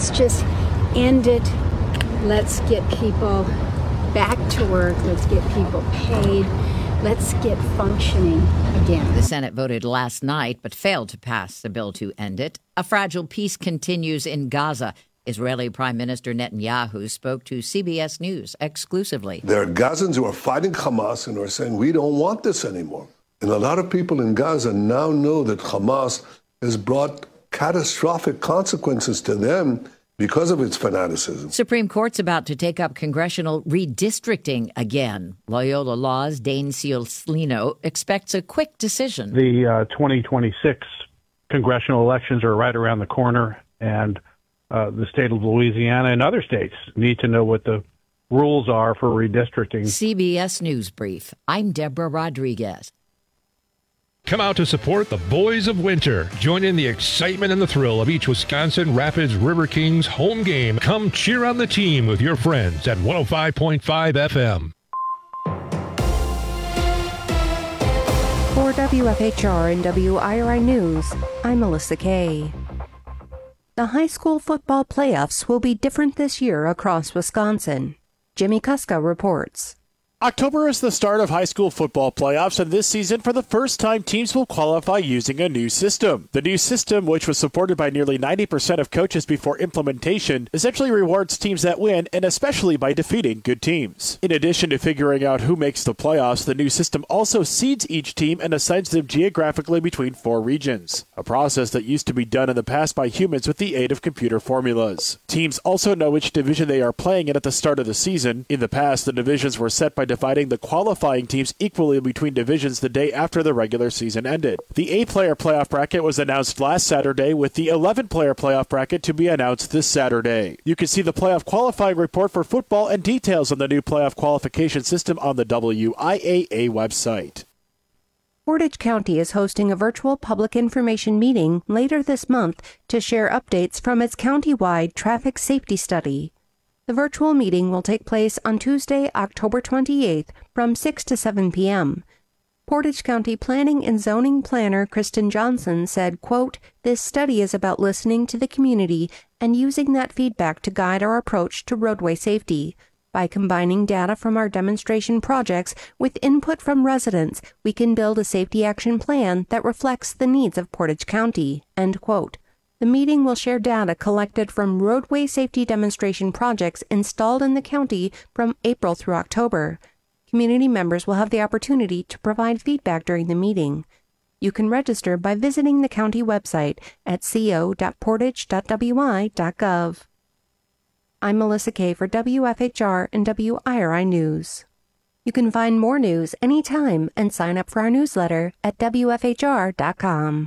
let's just end it. Let's get people back to work. Let's get people paid. Let's get functioning again. The Senate voted last night but failed to pass the bill to end it. A fragile peace continues in Gaza. Israeli Prime Minister Netanyahu spoke to CBS News exclusively. There are Gazans who are fighting Hamas and are saying, we don't want this anymore. And a lot of people in Gaza now know that Hamas has brought catastrophic consequences to them because of its fanaticism. Supreme Court's about to take up congressional redistricting again. Loyola Law's Dane Ciolino expects a quick decision. The 2026 congressional elections are right around the corner, and the state of Louisiana and other states need to know what the rules are for redistricting. CBS News Brief. I'm Deborah Rodriguez. Come out to support the Boys of Winter. Join in the excitement and the thrill of each Wisconsin Rapids River Kings home game. Come cheer on the team with your friends at 105.5 FM. For WFHR and WIRI News, I'm Melissa Kay. The high school football playoffs will be different this year across Wisconsin. Jimmy Kuska reports. October is the start of high school football playoffs, and this season, for the first time, teams will qualify using a new system. The new system, which was supported by nearly 90% of coaches before implementation, essentially rewards teams that win, and especially by defeating good teams. In addition to figuring out who makes the playoffs, the new system also seeds each team and assigns them geographically between 4 regions, a process that used to be done in the past by humans with the aid of computer formulas. Teams also know which division they are playing in at the start of the season. In the past, the divisions were set by dividing the qualifying teams equally between divisions the day after the regular season ended. The 8-player playoff bracket was announced last Saturday, with the 11-player playoff bracket to be announced this Saturday. You can see the playoff qualifying report for football and details on the new playoff qualification system on the WIAA website. Portage County is hosting a virtual public information meeting later this month to share updates from its county-wide traffic safety study. The virtual meeting will take place on Tuesday, October 28th from 6 to 7 p.m. Portage County Planning and Zoning Planner Kristen Johnson said, quote, "This study is about listening to the community and using that feedback to guide our approach to roadway safety. By combining data from our demonstration projects with input from residents, we can build a safety action plan that reflects the needs of Portage County," end quote. The meeting will share data collected from roadway safety demonstration projects installed in the county from April through October. Community members will have the opportunity to provide feedback during the meeting. You can register by visiting the county website at co.portage.wi.gov. I'm Melissa Kay for WFHR and WIRI News. You can find more news anytime and sign up for our newsletter at WFHR.com.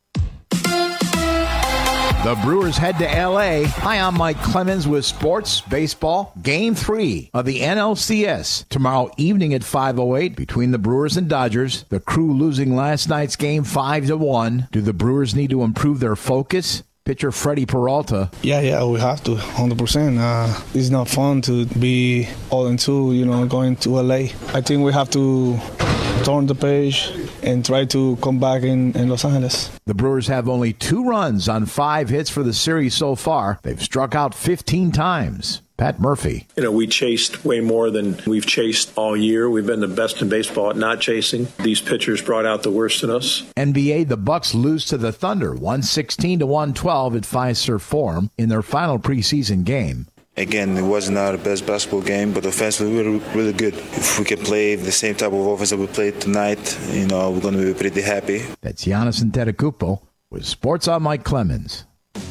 The Brewers head to L.A. Hi, I'm Mike Clemens with Sports Baseball. Game 3 of the NLCS tomorrow evening at 5:08 between the Brewers and Dodgers. The Crew losing last night's game 5-1. Do the Brewers need to improve their focus? Pitcher Freddie Peralta. Yeah, we have to, 100%. It's not fun to be 0-2, going to L.A. I think we have to turn the page and try to come back in Los Angeles. The Brewers have only 2 runs on 5 hits for the series so far. They've struck out 15 times. Pat Murphy. We chased way more than we've chased all year. We've been the best in baseball at not chasing. These pitchers brought out the worst in us. NBA, the Bucks lose to the Thunder 116-112 at Fiserv Forum in their final preseason game. Again, it wasn't our best basketball game, but offensively we were really good. If we can play the same type of offense that we played tonight, we're going to be pretty happy. That's Giannis Antetokounmpo with Sports on Mike Clemens.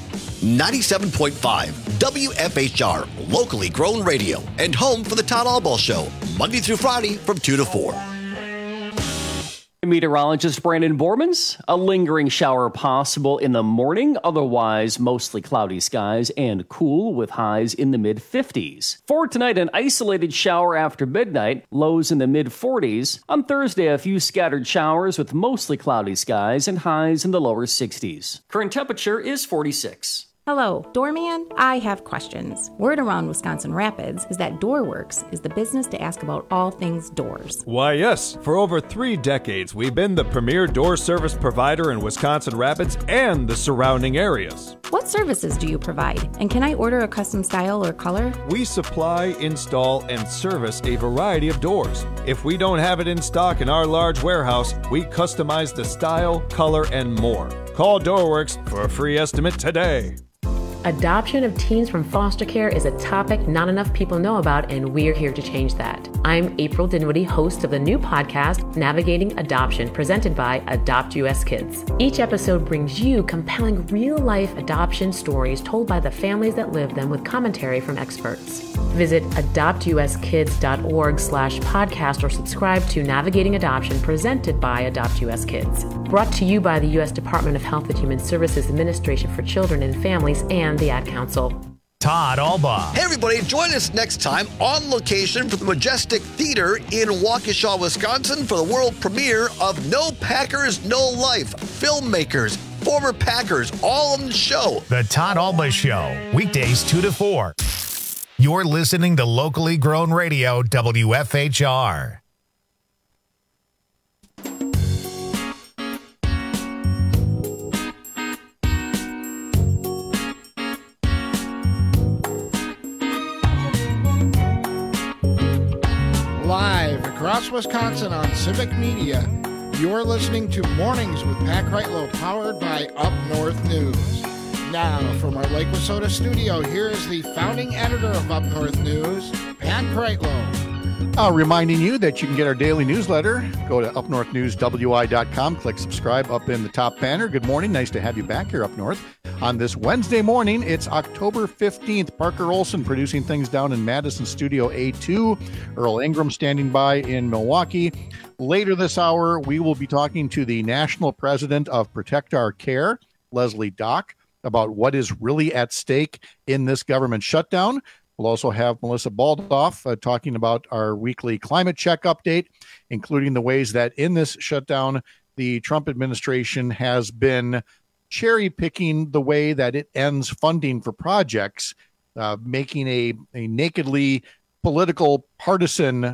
97.5 WFHR, locally grown radio, and home for the Todd Albaugh Show, Monday through Friday from 2 to 4. Meteorologist Brandon Bormans, a lingering shower possible in the morning, otherwise mostly cloudy skies and cool with highs in the mid-50s. For tonight, an isolated shower after midnight, lows in the mid-40s. On Thursday, a few scattered showers with mostly cloudy skies and highs in the lower 60s. Current temperature is 46. Hello, Doorman. I have questions. Word around Wisconsin Rapids is that DoorWorks is the business to ask about all things doors. Why, yes. For over 3 decades, we've been the premier door service provider in Wisconsin Rapids and the surrounding areas. What services do you provide? And can I order a custom style or color? We supply, install, and service a variety of doors. If we don't have it in stock in our large warehouse, we customize the style, color, and more. Call DoorWorks for a free estimate today. Adoption of teens from foster care is a topic not enough people know about, and we're here to change that. I'm April Dinwiddie, host of the new podcast, Navigating Adoption, presented by Adopt US Kids. Each episode brings you compelling real-life adoption stories told by the families that live them with commentary from experts. Visit adoptuskids.org/podcast or subscribe to Navigating Adoption, presented by Adopt US Kids. Brought to you by the U.S. Department of Health and Human Services Administration for Children and Families and the Ad Council. Todd Albaugh. Hey, everybody, join us next time on location for the Majestic Theater in Waukesha, Wisconsin for the world premiere of No Packers, No Life. Filmmakers, former Packers, all on the show. The Todd Albaugh Show, weekdays 2 to 4. You're listening to locally grown radio, WFHR. Live across Wisconsin on Civic Media, you're listening to Mornings with Pat Kreitlow, powered by Up North News. Now, from our Lake Wissota studio, here is the founding editor of Up North News, Pat Kreitlow. Reminding you that you can get our daily newsletter. Go to upnorthnewswi.com, click subscribe up in the top banner. Good morning. Nice to have you back here up north. On this Wednesday morning, it's October 15th. Parker Olson producing things down in Madison Studio A2. Earl Ingram standing by in Milwaukee. Later this hour, we will be talking to the national president of Protect Our Care, Leslie Dock, about what is really at stake in this government shutdown. We'll also have Melissa Baldoff talking about our weekly climate check update, including the ways that in this shutdown, the Trump administration has been cherry picking the way that it ends funding for projects, making a nakedly political partisan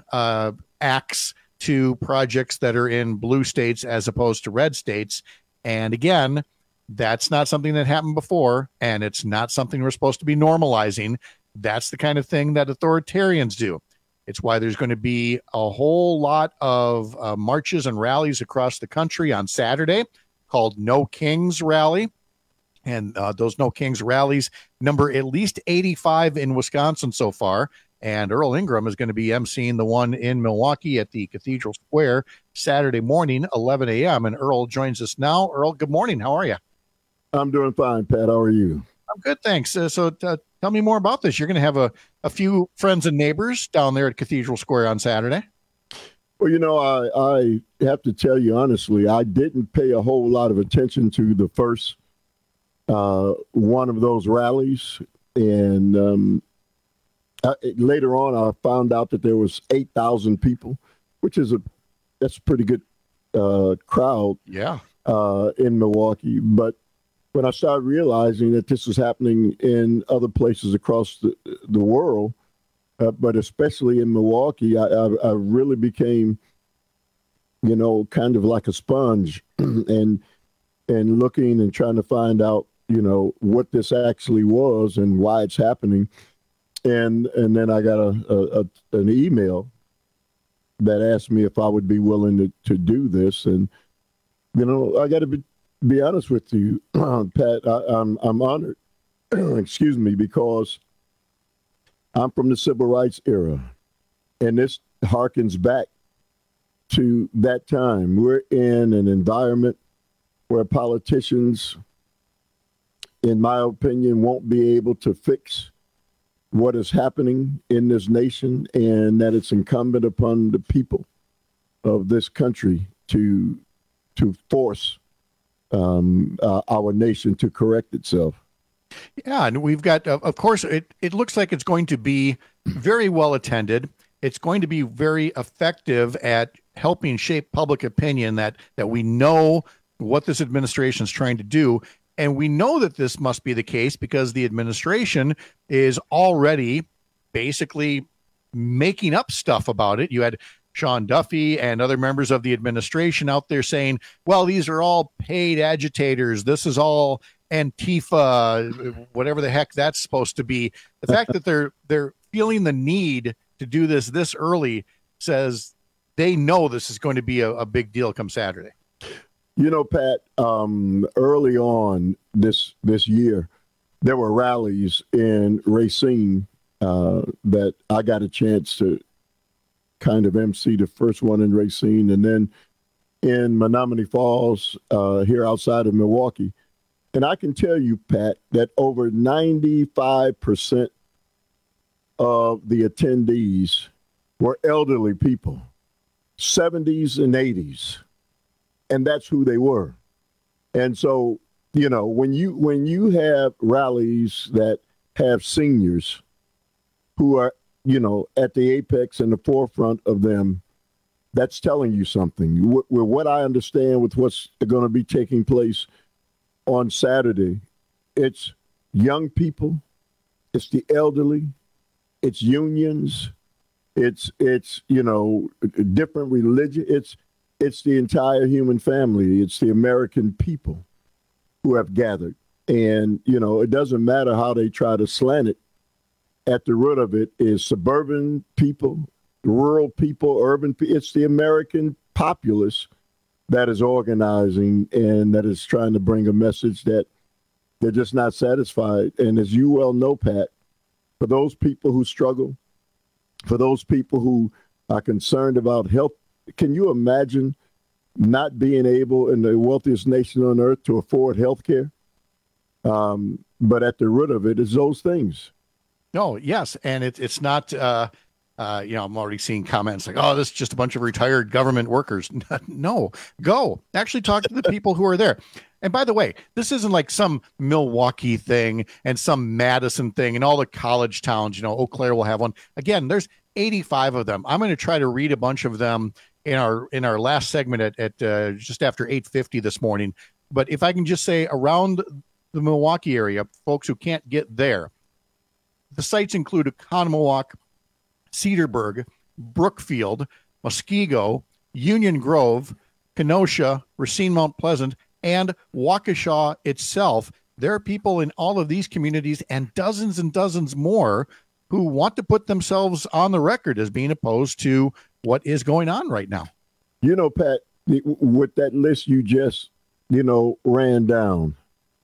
acts to projects that are in blue states as opposed to red states. And again, that's not something that happened before, and it's not something we're supposed to be normalizing. That's the kind of thing that authoritarians do. It's why there's going to be a whole lot of marches and rallies across the country on Saturday called No Kings Rally. And those No Kings rallies number at least 85 in Wisconsin so far. And Earl Ingram is going to be emceeing the one in Milwaukee at the Cathedral Square Saturday morning, 11 a.m. And Earl joins us now. Earl, good morning. How are you? I'm doing fine, Pat. How are you? I'm good, thanks. So tell me more about this. You're going to have a few friends and neighbors down there at Cathedral Square on Saturday. Well, you know, I have to tell you honestly, I didn't pay a whole lot of attention to the first one of those rallies. And later on, I found out that there was 8,000 people, which is that's a pretty good crowd. Yeah. In Milwaukee. But when I started realizing that this was happening in other places across the world, but especially in Milwaukee, I really became, you know, kind of like a sponge and looking and trying to find out, you know, what this actually was and why it's happening. And then I got an email that asked me if I would be willing to do this. And, you know, I got to be honest with you, Pat, I'm honored, excuse me, because I'm from the civil rights era, and this harkens back to that time. We're in an environment where politicians, in my opinion, won't be able to fix what is happening in this nation, and that it's incumbent upon the people of this country to force our nation to correct itself. Yeah, and we've got, of course, it looks like it's going to be very well attended. It's going to be very effective at helping shape public opinion that we know what this administration is trying to do. And we know that this must be the case because the administration is already basically making up stuff about it. You had Sean Duffy and other members of the administration out there saying, well, these are all paid agitators. This is all Antifa, whatever the heck that's supposed to be. The fact that they're feeling the need to do this early says they know this is going to be a big deal come Saturday. You know, Pat, early on this year, there were rallies in Racine that I got a chance to kind of MC the first one in Racine, and then in Menominee Falls here outside of Milwaukee. And I can tell you, Pat, that over 95% of the attendees were elderly people, 70s and 80s. And that's who they were. And so, you know, when you have rallies that have seniors who are, you know, at the apex and the forefront of them, that's telling you something. With what I understand with what's going to be taking place on Saturday, it's young people, it's the elderly, it's unions, it's you know, different religion, it's the entire human family. It's the American people who have gathered. And, you know, it doesn't matter how they try to slant it. At the root of it is suburban people, rural people, urban people. It's the American populace that is organizing and that is trying to bring a message that they're just not satisfied. And as you well know, Pat, for those people who struggle, for those people who are concerned about health, can you imagine not being able in the wealthiest nation on earth to afford health care? But at the root of it is those things. No, yes. And it's not, you know, I'm already seeing comments like, oh, this is just a bunch of retired government workers. No, go. Actually talk to the people who are there. And by the way, this isn't like some Milwaukee thing and some Madison thing and all the college towns. You know, Eau Claire will have one. Again, there's 85 of them. I'm going to try to read a bunch of them in our last segment at just after 8:50 this morning. But if I can just say around the Milwaukee area, folks who can't get there, the sites include Oconomowoc, Cedarburg, Brookfield, Muskego, Union Grove, Kenosha, Racine Mount Pleasant, and Waukesha itself. There are people in all of these communities and dozens more who want to put themselves on the record as being opposed to what is going on right now. You know, Pat, with that list you just, you know, ran down,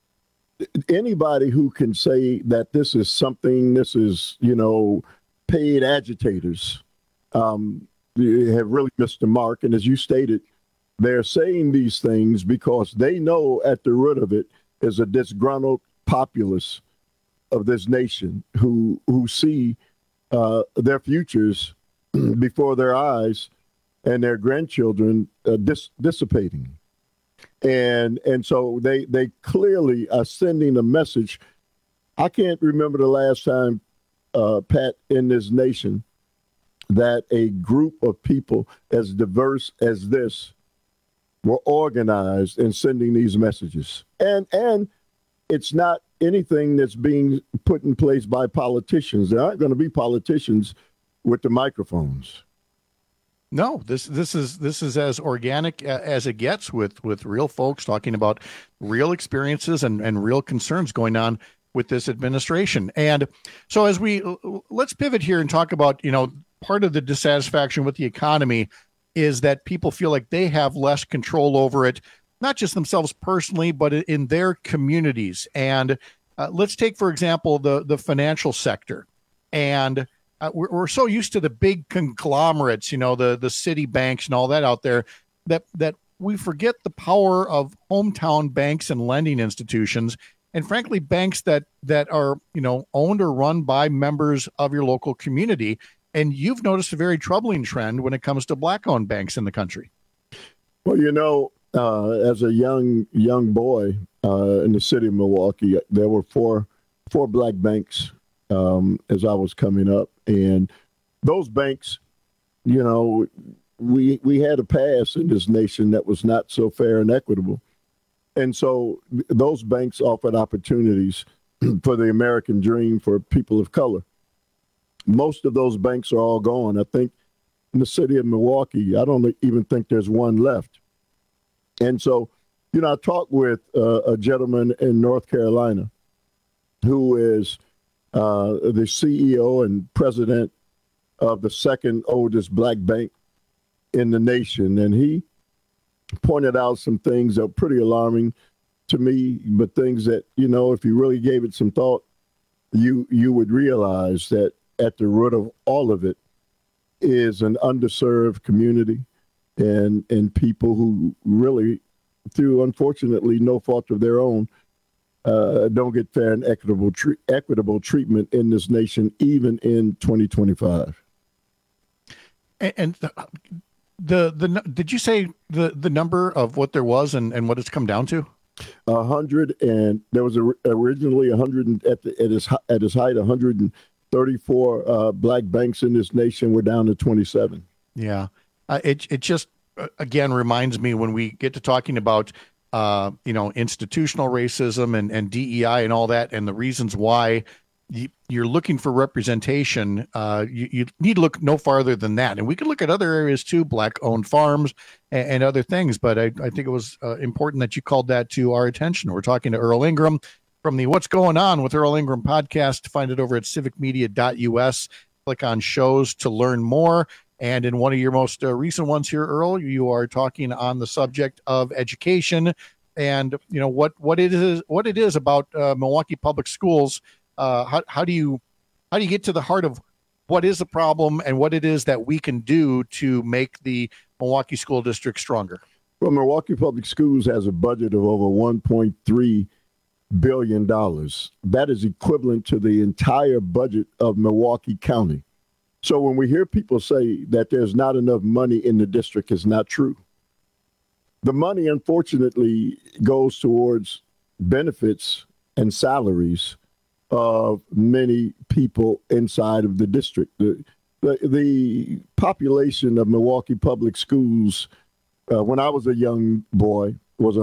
anybody who can say that this is something, this is, you know, paid agitators, have really missed the mark. And as you stated, they're saying these things because they know at the root of it is a disgruntled populace of this nation who see their futures before their eyes and their grandchildren dissipating. And so they clearly are sending a message. I can't remember the last time, Pat, in this nation that a group of people as diverse as this were organized in sending these messages. And it's not anything that's being put in place by politicians. There aren't going to be politicians with the microphones. No, this is as organic as it gets with real folks talking about real experiences and real concerns going on with this administration. And so as let's pivot here and talk about, you know, part of the dissatisfaction with the economy is that people feel like they have less control over it, not just themselves personally, but in their communities. And let's take, for example, the financial sector. And we're so used to the big conglomerates, you know, the city banks and all that out there, that we forget the power of hometown banks and lending institutions, and frankly, banks that are, you know, owned or run by members of your local community. And you've noticed a very troubling trend when it comes to black-owned banks in the country. Well, you know, as a young boy in the city of Milwaukee, there were four black banks as I was coming up. And those banks, you know, we had a past in this nation that was not so fair and equitable. And so those banks offered opportunities for the American dream for people of color. Most of those banks are all gone. I think in the city of Milwaukee, I don't even think there's one left. And so, I talked with a gentleman in North Carolina who is the CEO and president of the second oldest black bank in the nation. And he pointed out some things that are pretty alarming to me, but things that, if you really gave it some thought, you would realize that at the root of all of it is an underserved community and people who really, through unfortunately no fault of their own, don't get fair and equitable treatment in this nation, even in 2025. And did you say the number of what there was and what it's come down to? 100, and there was originally 100 at its height, 134 black banks in this nation. We're down to 27. Yeah, it just again reminds me when we get to talking about institutional racism and DEI and all that, and the reasons why you're looking for representation. You need to look no farther than that. And we could look at other areas too, black-owned farms and other things. But I think it was important that you called that to our attention. We're talking to Earl Ingram from the What's Going On with Earl Ingram podcast. Find it over at civicmedia.us. Click on shows to learn more. And in one of your most recent ones here, Earl, you are talking on the subject of education and what it is about Milwaukee Public Schools. How do you get to the heart of what is the problem and what it is that we can do to make the Milwaukee School District stronger? Well, Milwaukee Public Schools has a budget of over $1.3 billion. That is equivalent to the entire budget of Milwaukee County. So when we hear people say that there's not enough money in the district, it's not true. The money, unfortunately, goes towards benefits and salaries of many people inside of the district. The population of Milwaukee Public Schools, when I was a young boy, was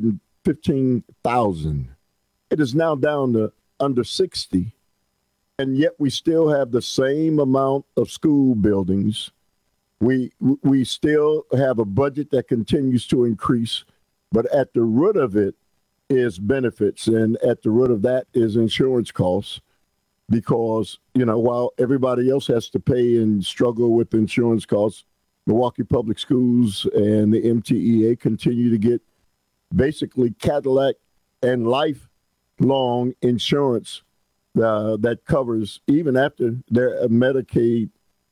115,000. It is now down to under 60. And yet we still have the same amount of school buildings. We still have a budget that continues to increase, but at the root of it is benefits, and at the root of that is insurance costs, because, while everybody else has to pay and struggle with insurance costs, Milwaukee Public Schools and the MTEA continue to get basically Cadillac and lifelong insurance that covers, even after they're Medicare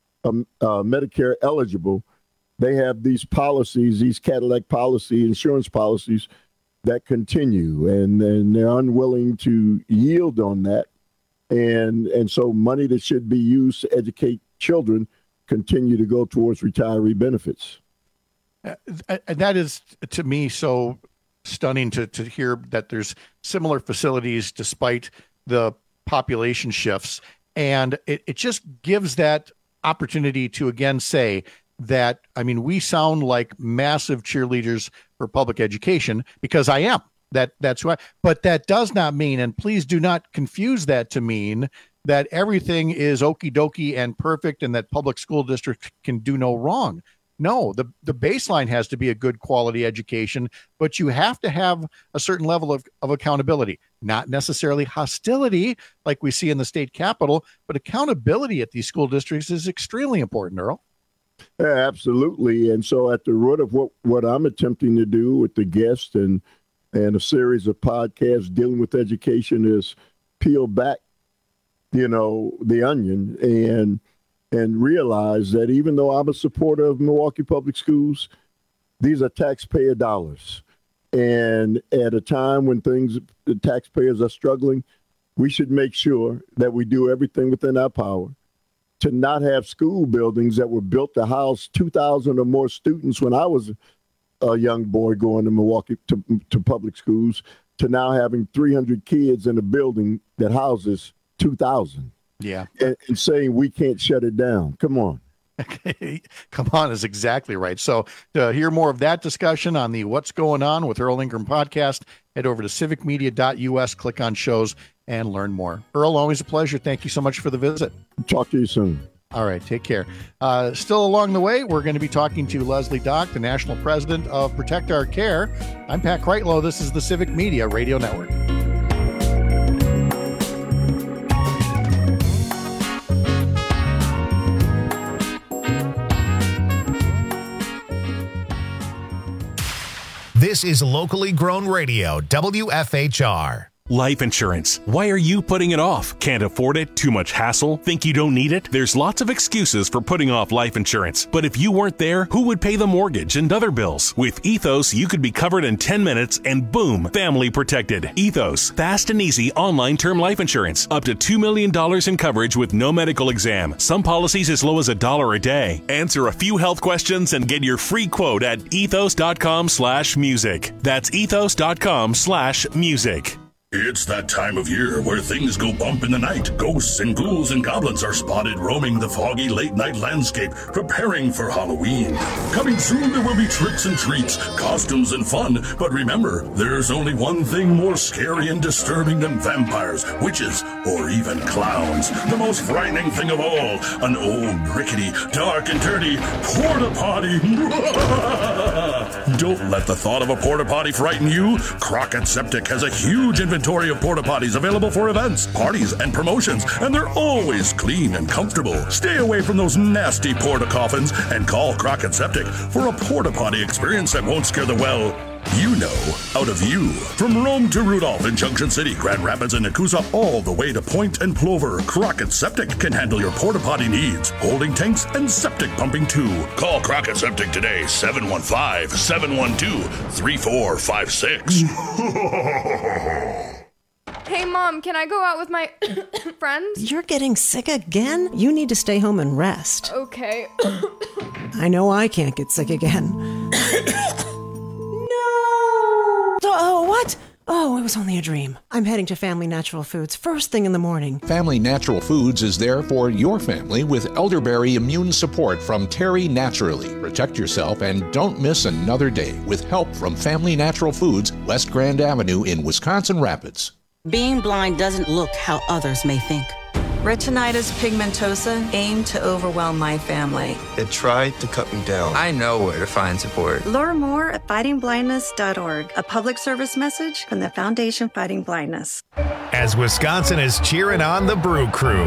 eligible, they have these policies, these Cadillac insurance policies that continue, and they're unwilling to yield on that. And so money that should be used to educate children continue to go towards retiree benefits. That is, to me, so stunning to hear that there's similar facilities despite the population shifts. And it just gives that opportunity to again say that, we sound like massive cheerleaders for public education, because I am. That's why. But that does not mean, and please do not confuse that to mean, that everything is okie dokie and perfect and that public school districts can do no wrong. No, the baseline has to be a good quality education, but you have to have a certain level of accountability, not necessarily hostility like we see in the state capitol, but accountability at these school districts is extremely important, Earl. Yeah, absolutely. And so at the root of what I'm attempting to do with the guest and a series of podcasts dealing with education is peel back, the onion and realize that even though I'm a supporter of Milwaukee Public Schools, these are taxpayer dollars. And at a time when the taxpayers are struggling, we should make sure that we do everything within our power to not have school buildings that were built to house 2,000 or more students when I was a young boy going to Milwaukee to public schools, to now having 300 kids in a building that houses 2,000. Yeah. And saying we can't shut it down. Come on. Come on is exactly right. So to hear more of that discussion on the What's Going On with Earl Ingram podcast, head over to civicmedia.us, click on shows, and learn more. Earl, always a pleasure. Thank you so much for the visit. Talk to you soon. All right, take care. Still along the way, we're going to be talking to Leslie Dock, the National President of Protect Our Care. I'm Pat Kreitlow. This is the Civic Media Radio Network. This is locally grown radio, WFHR. Life insurance. Why are you putting it off? Can't afford it? Too much hassle? Think you don't need it? There's lots of excuses for putting off life insurance. But if you weren't there, who would pay the mortgage and other bills? With Ethos, you could be covered in 10 minutes and boom, family protected. Ethos, fast and easy online term life insurance. Up to $2 million in coverage with no medical exam. Some policies as low as $1 a day. Answer a few health questions and get your free quote at ethos.com/music. That's ethos.com/music. It's that time of year where things go bump in the night. Ghosts and ghouls and goblins are spotted roaming the foggy late-night landscape, preparing for Halloween. Coming soon, there will be tricks and treats, costumes and fun. But remember, there's only one thing more scary and disturbing than vampires, witches, or even clowns. The most frightening thing of all, an old, rickety, dark and dirty porta-potty. Don't let the thought of a porta-potty frighten you. Crockett Septic has a huge inventory of porta-potties available for events, parties, and promotions, and they're always clean and comfortable. Stay away from those nasty porta-coffins and call Crockett Septic for a porta-potty experience that won't scare the out of you. From Rome to Rudolph in Junction City, Grand Rapids, and Nakusa, all the way to Point and Plover, Crockett Septic can handle your porta-potty needs, holding tanks and septic pumping too. Call Crockett Septic today, 715-712-3456. Hey, Mom, can I go out with my friends? You're getting sick again? You need to stay home and rest. Okay. I know I can't get sick again. Oh, what? Oh, it was only a dream. I'm heading to Family Natural Foods first thing in the morning. Family Natural Foods is there for your family with elderberry immune support from Terry Naturally. Protect yourself and don't miss another day with help from Family Natural Foods, West Grand Avenue in Wisconsin Rapids. Being blind doesn't look how others may think. Retinitis pigmentosa aimed to overwhelm my family. It tried to cut me down. I know where to find support. Learn more at fightingblindness.org, a public service message from the Foundation Fighting Blindness. As Wisconsin is cheering on the Brew Crew.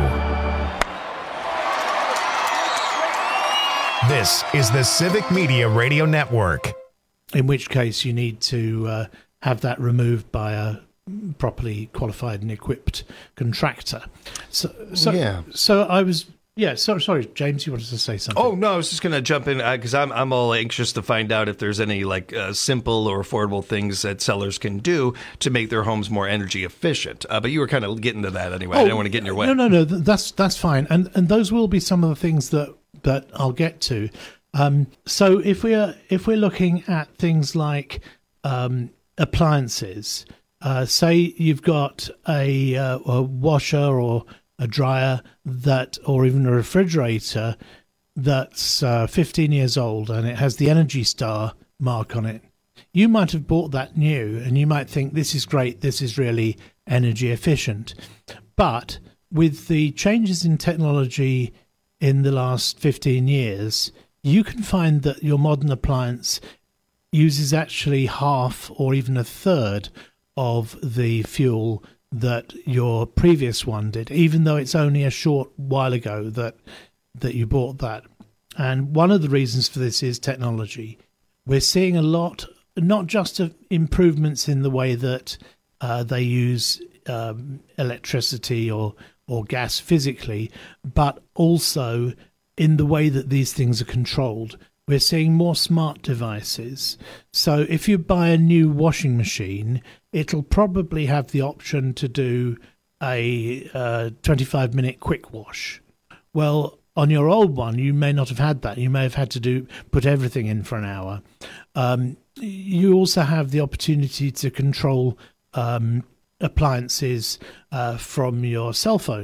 This is the Civic Media Radio Network. In which case you need to have that removed by a properly qualified and equipped contractor. So I was sorry, James, you wanted to say something? Oh no, I was just going to jump in because I'm all anxious to find out if there's any simple or affordable things that sellers can do to make their homes more energy efficient. But you were kind of getting to that anyway. I didn't want to get in your way. No, that's fine, and those will be some of the things that I'll get to. So if we're looking at things like appliances. Say you've got a washer or a dryer or even a refrigerator that's 15 years old and it has the Energy Star mark on it. You might have bought that new and you might think this is great, this is really energy efficient. But with the changes in technology in the last 15 years, you can find that your modern appliance uses actually half or even a third of the fuel that your previous one did, even though it's only a short while ago that you bought that. And one of the reasons for this is technology. We're seeing a lot, not just of improvements in the way that they use electricity or gas physically, but also in the way that these things are controlled. We're seeing more smart devices. So if you buy a new washing machine, it'll probably have the option to do a 25-minute quick wash. Well, on your old one, you may not have had that. You may have had to put everything in for an hour. You also have the opportunity to control appliances from your cell phone.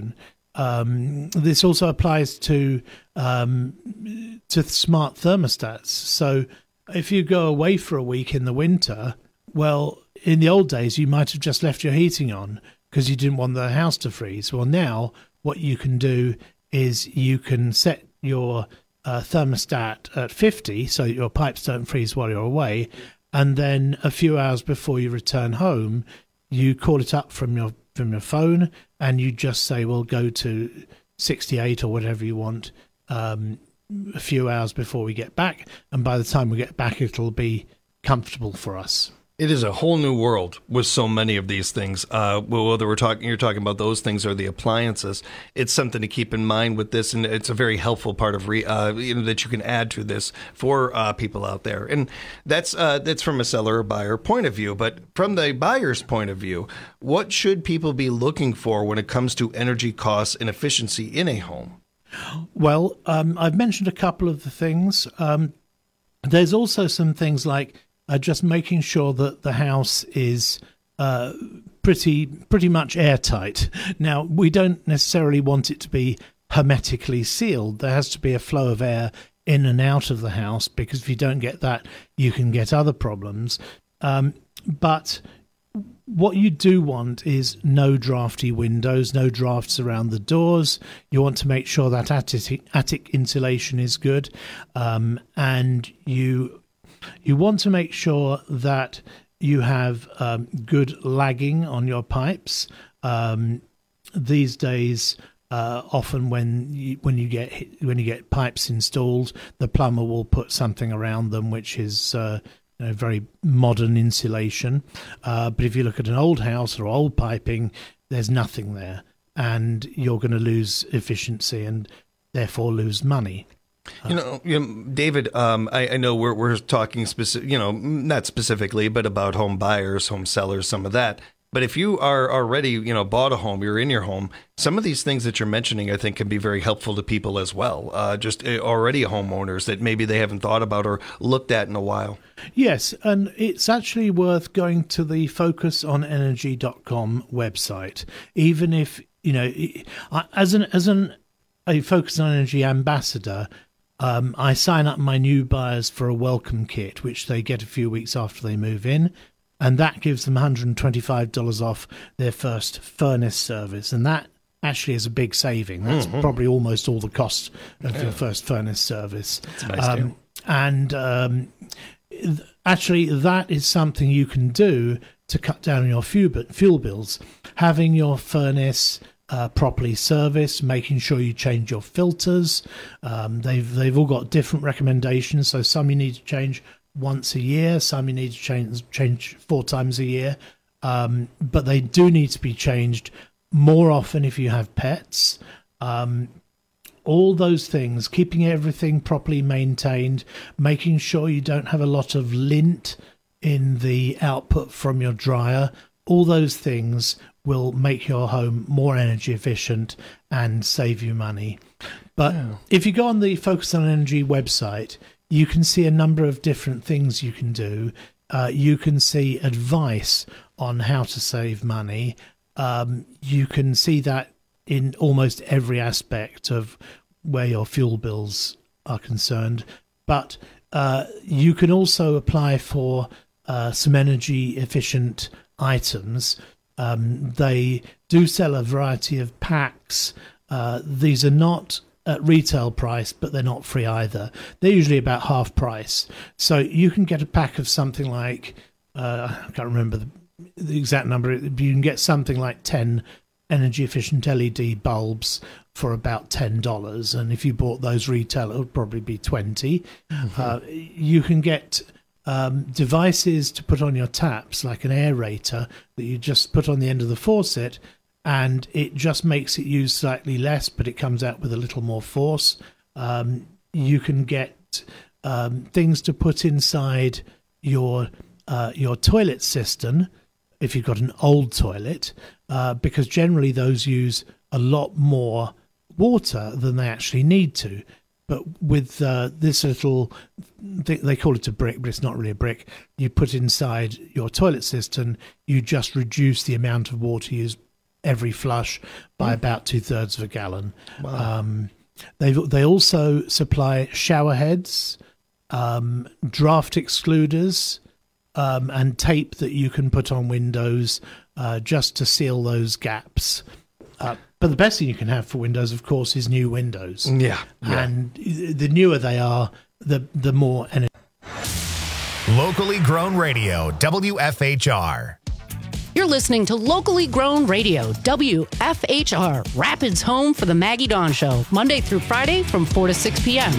This also applies to smart thermostats. So if you go away for a week in the winter, well, in the old days, you might have just left your heating on because you didn't want the house to freeze. Well, now what you can do is you can set your thermostat at 50 so your pipes don't freeze while you're away. And then a few hours before you return home, you call it up from your phone and you just say, well, go to 68 or whatever you want a few hours before we get back. And by the time we get back, it'll be comfortable for us. It is a whole new world with so many of these things. Whether you're talking about those things or the appliances, it's something to keep in mind with this, and it's a very helpful part of that you can add to this for people out there. And that's from a seller or buyer point of view. But from the buyer's point of view, what should people be looking for when it comes to energy costs and efficiency in a home? Well, I've mentioned a couple of the things. There's also some things like just making sure that the house is pretty much airtight. Now, we don't necessarily want it to be hermetically sealed. There has to be a flow of air in and out of the house, because if you don't get that, you can get other problems. But what you do want is no drafty windows, no drafts around the doors. You want to make sure that attic insulation is good, and you want to make sure that you have good lagging on your pipes. These days, often when you get pipes installed, the plumber will put something around them, which is very modern insulation. But if you look at an old house or old piping, there's nothing there, and you're going to lose efficiency and therefore lose money. David, I know we're talking not specifically, but about home buyers, home sellers, some of that. But if you are already, bought a home, you're in your home, some of these things that you're mentioning, I think, can be very helpful to people as well. Just already homeowners that maybe they haven't thought about or looked at in a while. Yes, and it's actually worth going to the focusonenergy.com website, even if, as a Focus on Energy ambassador, I sign up my new buyers for a welcome kit, which they get a few weeks after they move in, and that gives them $125 off their first furnace service, and that actually is a big saving. That's probably almost all the cost of your first furnace service. That's a nice deal. And actually, that is something you can do to cut down on your fuel bills. Having your furnace properly serviced, making sure you change your filters. They've all got different recommendations. So some you need to change once a year, some you need to change 4 times a year. But they do need to be changed more often if you have pets. All those things, keeping everything properly maintained, making sure you don't have a lot of lint in the output from your dryer. All those things will make your home more energy efficient and save you money. But if you go on the Focus on Energy website, you can see a number of different things you can do. You can see advice on how to save money. You can see that in almost every aspect of where your fuel bills are concerned. But you can also apply for some energy efficient items. They do sell a variety of packs. These are not at retail price, but they're not free either. They're usually about half price. So you can get a pack of something like, I can't remember the exact number, you can get something like 10 energy efficient LED bulbs for about $10. And if you bought those retail, it would probably be 20. You can get devices to put on your taps, like an aerator that you just put on the end of the faucet, and it just makes it use slightly less, but it comes out with a little more force. You can get things to put inside your toilet cistern if you've got an old toilet, because generally those use a lot more water than they actually need to. But with this little, they call it a brick, but it's not really a brick, you put inside your toilet cistern, you just reduce the amount of water used every flush by about 2/3 of a gallon. Wow. They also supply shower heads, draft excluders, and tape that you can put on windows just to seal those gaps. But the best thing you can have for windows, of course, is new windows. Yeah. And the newer they are, the more energy. Locally grown radio, WFHR. You're listening to Locally Grown Radio, WFHR, Rapids' home for the Maggie Dawn Show, Monday through Friday from 4 to 6 p.m.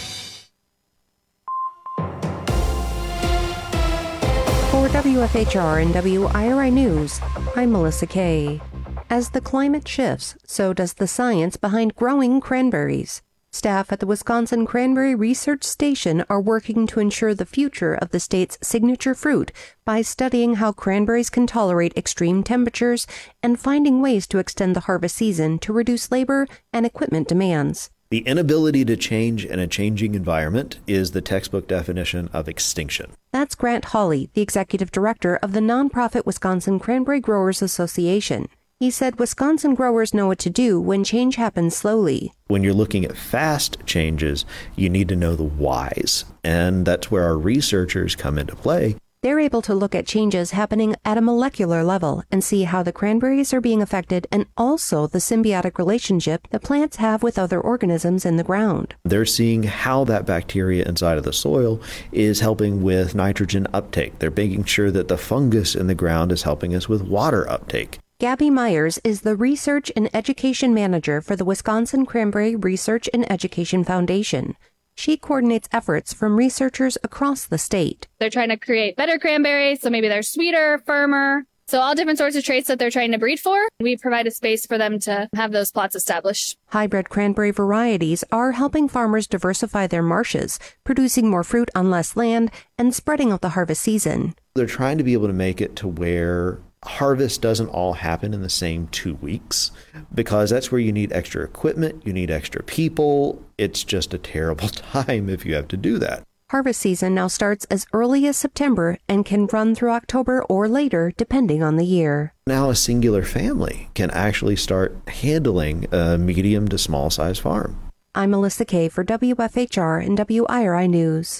For WFHR and WIRI News, I'm Melissa Kay. As the climate shifts, so does the science behind growing cranberries. Staff at the Wisconsin Cranberry Research Station are working to ensure the future of the state's signature fruit by studying how cranberries can tolerate extreme temperatures and finding ways to extend the harvest season to reduce labor and equipment demands. The inability to change in a changing environment is the textbook definition of extinction. That's Grant Hawley, the executive director of the nonprofit Wisconsin Cranberry Growers Association. He said Wisconsin growers know what to do when change happens slowly. When you're looking at fast changes, you need to know the whys, and that's where our researchers come into play. They're able to look at changes happening at a molecular level and see how the cranberries are being affected and also the symbiotic relationship that plants have with other organisms in the ground. They're seeing how that bacteria inside of the soil is helping with nitrogen uptake. They're making sure that the fungus in the ground is helping us with water uptake. Gabby Myers is the Research and Education Manager for the Wisconsin Cranberry Research and Education Foundation. She coordinates efforts from researchers across the state. They're trying to create better cranberries, so maybe they're sweeter, firmer. So all different sorts of traits that they're trying to breed for. We provide a space for them to have those plots established. Hybrid cranberry varieties are helping farmers diversify their marshes, producing more fruit on less land and spreading out the harvest season. They're trying to be able to make it to where harvest doesn't all happen in the same 2 weeks, because that's where you need extra equipment, you need extra people. It's just a terrible time if you have to do that. Harvest season now starts as early as September and can run through October or later, depending on the year. Now a singular family can actually start handling a medium to small size farm. I'm Melissa Kay for WFHR and WIRI News.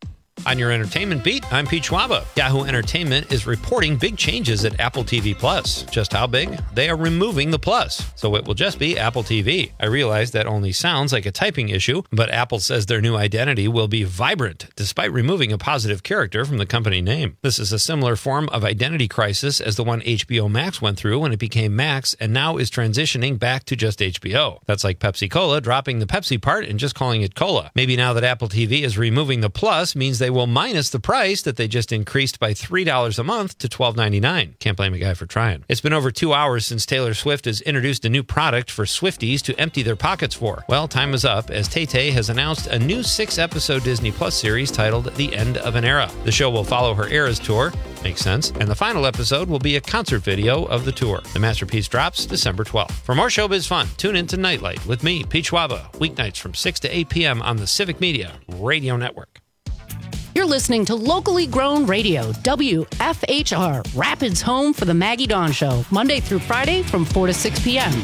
On your entertainment beat, I'm Pete Schwaba. Yahoo Entertainment is reporting big changes at Apple TV Plus. Just how big? They are removing the plus, so it will just be Apple TV. I realize that only sounds like a typing issue, but Apple says their new identity will be vibrant, despite removing a positive character from the company name. This is a similar form of identity crisis as the one HBO Max went through when it became Max and now is transitioning back to just HBO. That's like Pepsi Cola dropping the Pepsi part and just calling it Cola. Maybe now that Apple TV is removing the plus means they will minus the price that they just increased by $3 a month to $12.99. Can't blame a guy for trying. It's been over 2 hours since Taylor Swift has introduced a new product for Swifties to empty their pockets for. Well, time is up as Tay-Tay has announced a new 6-episode Disney Plus series titled The End of an Era. The show will follow her Eras tour. Makes sense. And the final episode will be a concert video of the tour. The masterpiece drops December 12th. For more showbiz fun, tune in to Nightlight with me, Pete Schwaba, weeknights from 6 to 8 p.m. on the Civic Media Radio Network. You're listening to Locally Grown Radio, WFHR, Rapids' home for the Maggie Dawn Show, Monday through Friday from 4 to 6 p.m.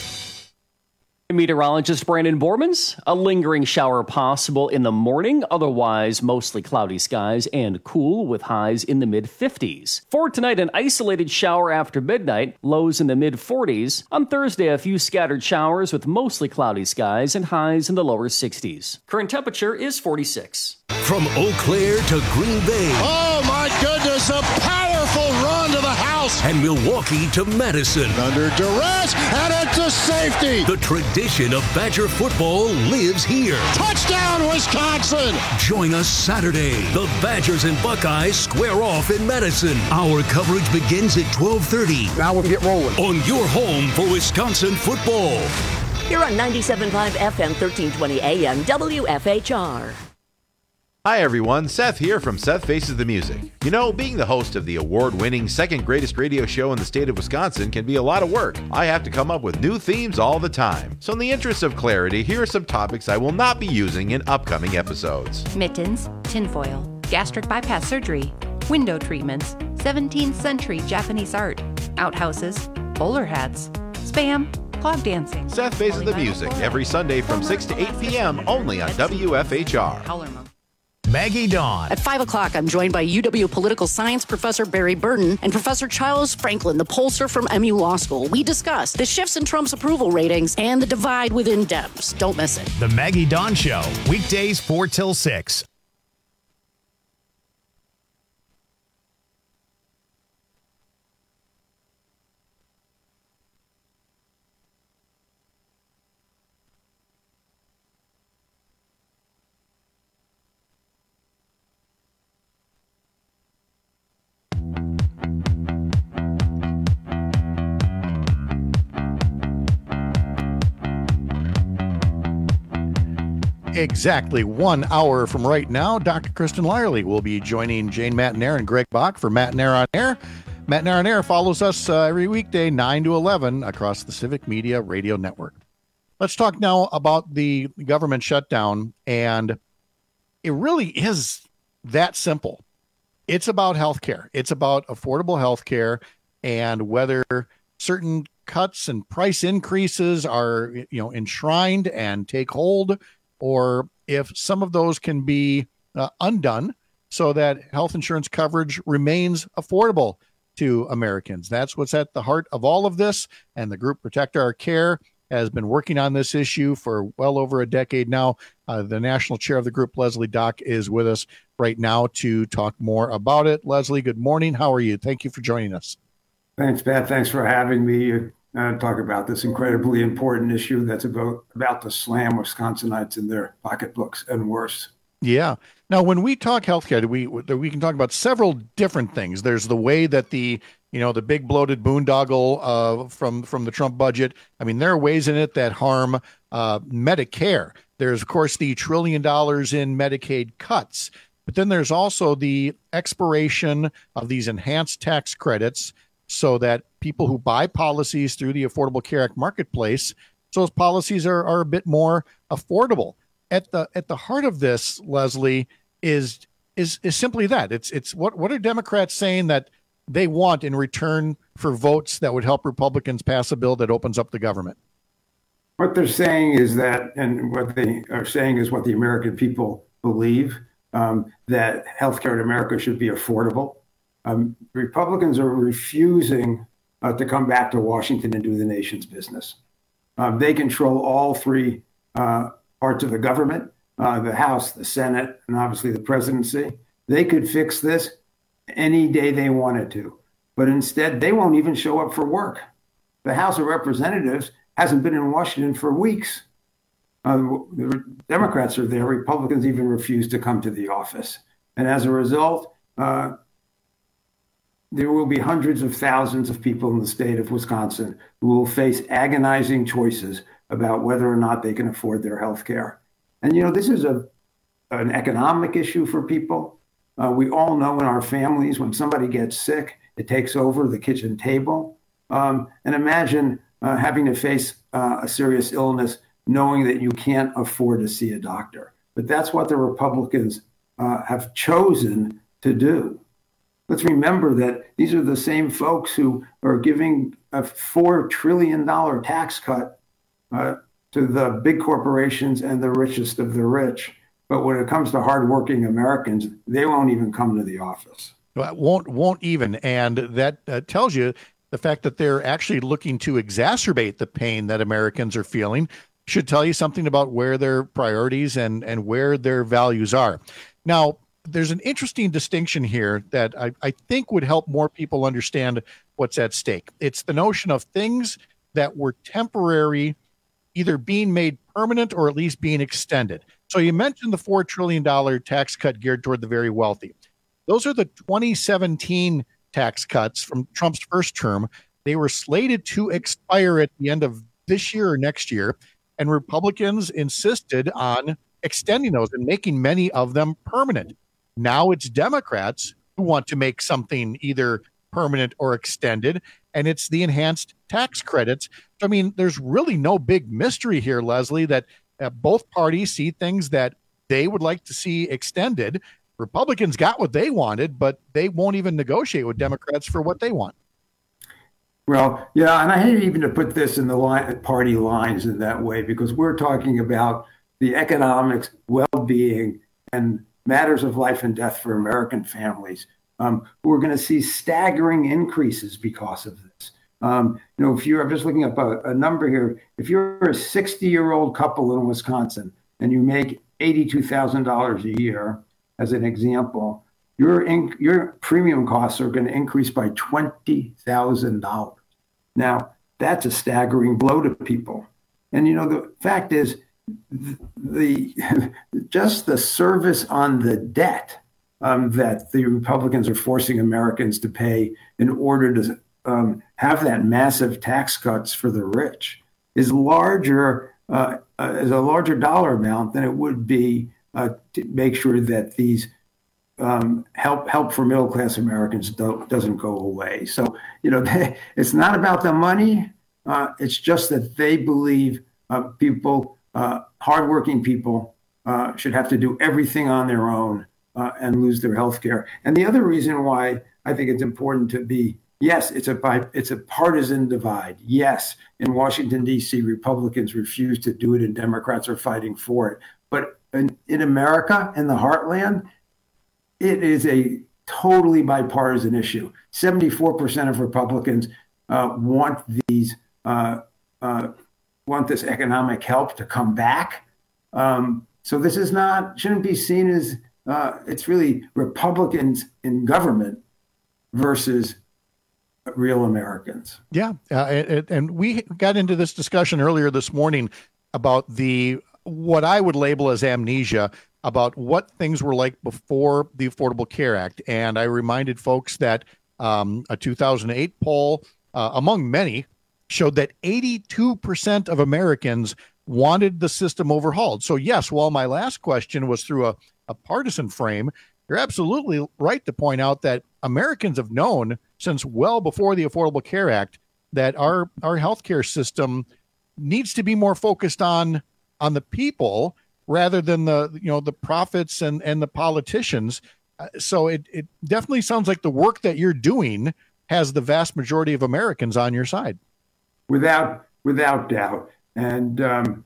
Meteorologist Brandon Bormans. A lingering shower possible in the morning, otherwise mostly cloudy skies and cool with highs in the mid-50s. For tonight, an isolated shower after midnight, lows in the mid-40s. On Thursday, a few scattered showers with mostly cloudy skies and highs in the lower 60s. Current temperature is 46. From Eau Claire to Green Bay. Oh, my goodness, a powerful run to the house. And Milwaukee to Madison. Under duress, and into safety. The tradition of Badger football lives here. Touchdown, Wisconsin. Join us Saturday. The Badgers and Buckeyes square off in Madison. Our coverage begins at 12:30. Now we'll get rolling. On your home for Wisconsin football. Here on 97.5 FM, 1320 AM, WFHR. Hi everyone, Seth here from Seth Faces the Music. You know, being the host of the award-winning second greatest radio show in the state of Wisconsin can be a lot of work. I have to come up with new themes all the time. So in the interest of clarity, here are some topics I will not be using in upcoming episodes. Mittens, tinfoil, gastric bypass surgery, window treatments, 17th century Japanese art, outhouses, bowler hats, Spam, clog dancing. Seth Faces the Music every Sunday from 6 to 8 p.m. only on WFHR. Maggie Dawn. At 5 o'clock, I'm joined by UW political science professor Barry Burton and Professor Charles Franklin, the pollster from MU Law School. We discuss the shifts in Trump's approval ratings and the divide within Dems. Don't miss it. The Maggie Dawn Show, weekdays 4 till 6. Exactly 1 hour from right now, Dr. Kristen Lyerly will be joining Jane Matenaer and Greg Bach for Matenaer on Air. Matenaer on Air follows us every weekday, 9 to 11, across the Civic Media Radio Network. Let's talk now about the government shutdown, and it really is that simple. It's about healthcare. It's about affordable healthcare, and whether certain cuts and price increases are, enshrined and take hold, or if some of those can be undone so that health insurance coverage remains affordable to Americans. That's what's at the heart of all of this. And the group Protect Our Care has been working on this issue for well over a decade now. The national chair of the group, Leslie Dock, is with us right now to talk more about it. Leslie, good morning. How are you? Thank you for joining us. Thanks, Pat. Thanks for having me. Talk about this incredibly important issue that's about to slam Wisconsinites in their pocketbooks and worse. Yeah. Now, when we talk healthcare, we can talk about several different things. There's the way that the big bloated boondoggle from the Trump budget. I mean, there are ways in it that harm Medicare. There's, of course, the $1 trillion in Medicaid cuts. But then there's also the expiration of these enhanced tax credits so that people who buy policies through the Affordable Care Act marketplace, so those policies are a bit more affordable. At the heart of this, Leslie, is simply that. It's what are Democrats saying that they want in return for votes that would help Republicans pass a bill that opens up the government? What they're saying is that, and what they are saying is what the American people believe, that healthcare in America should be affordable. Republicans are refusing to come back to Washington and do the nation's business. They control all three parts of the government, the House, the Senate, and obviously the presidency. They could fix this any day they wanted to, but instead they won't even show up for work. The House of Representatives hasn't been in Washington for weeks. The Democrats are there. Republicans even refuse to come to the office. And as a result, there will be hundreds of thousands of people in the state of Wisconsin who will face agonizing choices about whether or not they can afford their health care. And, this is an economic issue for people. We all know in our families, when somebody gets sick, it takes over the kitchen table. And imagine having to face a serious illness, knowing that you can't afford to see a doctor. But that's what the Republicans have chosen to do. Let's remember that these are the same folks who are giving a $4 trillion tax cut to the big corporations and the richest of the rich. But when it comes to hardworking Americans, they won't even come to the office. Won't even. And that tells you the fact that they're actually looking to exacerbate the pain that Americans are feeling should tell you something about where their priorities and where their values are. Now, there's an interesting distinction here that I think would help more people understand what's at stake. It's the notion of things that were temporary either being made permanent or at least being extended. So you mentioned the $4 trillion tax cut geared toward the very wealthy. Those are the 2017 tax cuts from Trump's first term. They were slated to expire at the end of this year or next year, and Republicans insisted on extending those and making many of them permanent. Now it's Democrats who want to make something either permanent or extended, and it's the enhanced tax credits. I mean, there's really no big mystery here, Leslie, that both parties see things that they would like to see extended. Republicans got what they wanted, but they won't even negotiate with Democrats for what they want. Well, yeah, and I hate even to put this in the party lines in that way, because we're talking about the economics, well-being, and matters of life and death for American families who are going to see staggering increases because of this. I'm just looking up a number here. If you're a 60-year-old couple in Wisconsin and you make $82,000 a year, as an example, your premium costs are going to increase by $20,000. Now, that's a staggering blow to people. And, the fact is, just the service on the debt that the Republicans are forcing Americans to pay in order to have that massive tax cuts for the rich is a larger dollar amount than it would be to make sure that these help for middle class Americans doesn't go away. So it's not about the money. It's just that they believe hardworking people should have to do everything on their own and lose their health care. And the other reason why I think it's important to be, yes, it's a partisan divide. Yes, in Washington, D.C., Republicans refuse to do it and Democrats are fighting for it. But in America, in the heartland, it is a totally bipartisan issue. 74% of Republicans want this economic help to come back. So this shouldn't be seen as it's really Republicans in government versus real Americans. Yeah, and we got into this discussion earlier this morning about what I would label as amnesia about what things were like before the Affordable Care Act. And I reminded folks that a 2008 poll, among many, showed that 82% of Americans wanted the system overhauled. So yes, while my last question was through a partisan frame, you're absolutely right to point out that Americans have known since well before the Affordable Care Act that our healthcare system needs to be more focused on the people rather than the profits and the politicians. So it definitely sounds like the work that you're doing has the vast majority of Americans on your side. Without doubt. And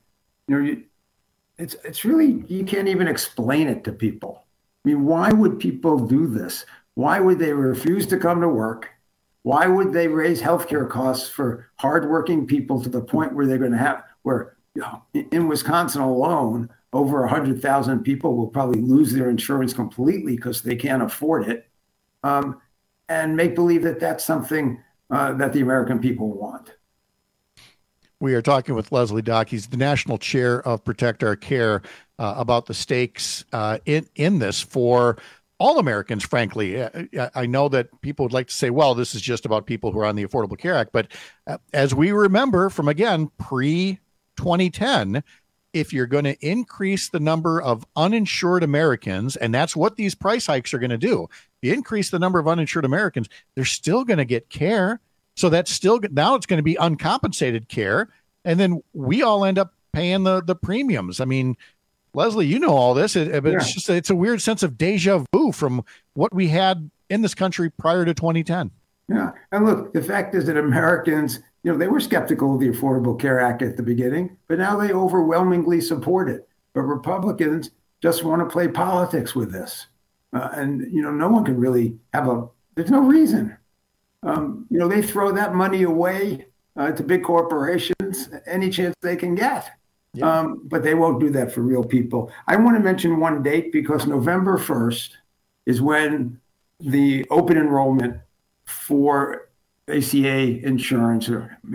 it's really, you can't even explain it to people. I mean, why would people do this? Why would they refuse to come to work? Why would they raise healthcare costs for hardworking people to the point where they're going to in Wisconsin alone, over 100,000 people will probably lose their insurance completely because they can't afford it, and make believe that that's something that the American people want. We are talking with Leslie Dach. He's the national chair of Protect Our Care about the stakes in this for all Americans, frankly. I know that people would like to say, well, this is just about people who are on the Affordable Care Act. But as we remember from, again, pre-2010, if you're going to increase the number of uninsured Americans, and that's what these price hikes are going to do, if you increase the number of uninsured Americans, they're still going to get care. So that's still, now it's going to be uncompensated care. And then we all end up paying the premiums. I mean, Leslie, you know all this, but yeah. It's a weird sense of deja vu from what we had in this country prior to 2010. Yeah. And look, the fact is that Americans, they were skeptical of the Affordable Care Act at the beginning, but now they overwhelmingly support it. But Republicans just want to play politics with this. And no one can really there's no reason. They throw that money away to big corporations any chance they can get. Yeah. But they won't do that for real people. I want to mention one date because November 1st is when the open enrollment for ACA insurance